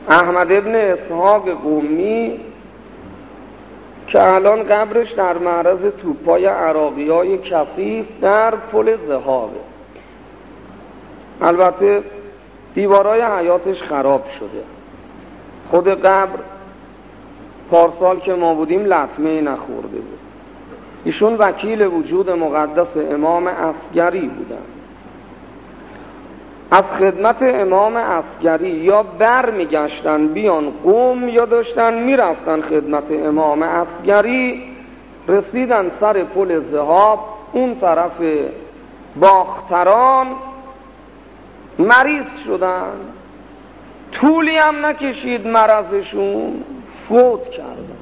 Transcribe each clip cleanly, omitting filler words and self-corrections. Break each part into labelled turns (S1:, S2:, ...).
S1: احمد ابن اسحاق قمی که الان قبرش در معرض توپای عراقیای کثیف در پل ذهابه. البته دیوارای حیاتش خراب شده. خود قبر پارسال که ما بودیم لطمه نخورده بود. ایشون وکیل وجود مقدس امام عسگری بودن. از خدمت امام عسگری یا بر میگشتن بیان قم یا داشتن میرفتن خدمت امام عسگری، رسیدن سر پل ذهاب اون طرف باختران، مریض شدن. طولی هم نکشید مرضشون، فوت کردن.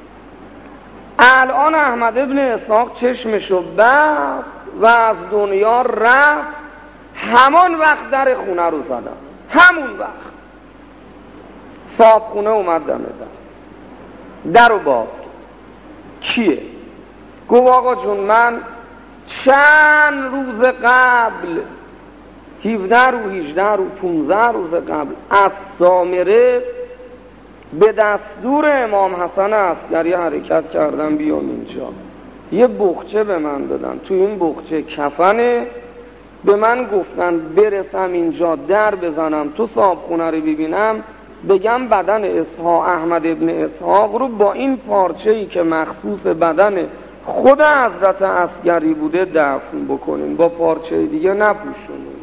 S1: الان احمد ابن اسحاق چشمشو بست و از دنیا رفت. همان وقت در خونه رو زدن، همون وقت صاحب خونه اومد دم در رو باز کرد. کیه؟ گفت آقا جون من چند روز قبل 17 رو 18 رو 15 روز قبل از سامره به دستور امام حسن عسگری حرکت کردم بیام اینجا. یه بخچه به من دادن، تو این بخچه کفنه. به من گفتن برسم اینجا در بزنم تو صاحب خونه رو ببینم، بگم بدن احمد ابن اسحاق رو با این پارچه‌ای که مخصوص بدن خود حضرت عسگری بوده دفن بکنیم، با پارچه دیگه نپوشونیم.